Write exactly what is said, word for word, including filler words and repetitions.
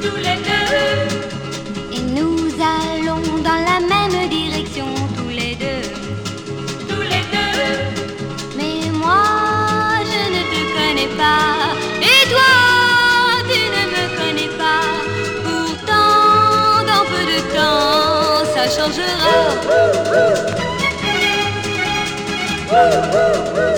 tous les deux. Et nous allons dans la même direction, tous les deux. Tous les deux. Mais moi, je ne te connais pas. Et toi, tu ne me connais pas. Pourtant, dans peu de temps, ça changera.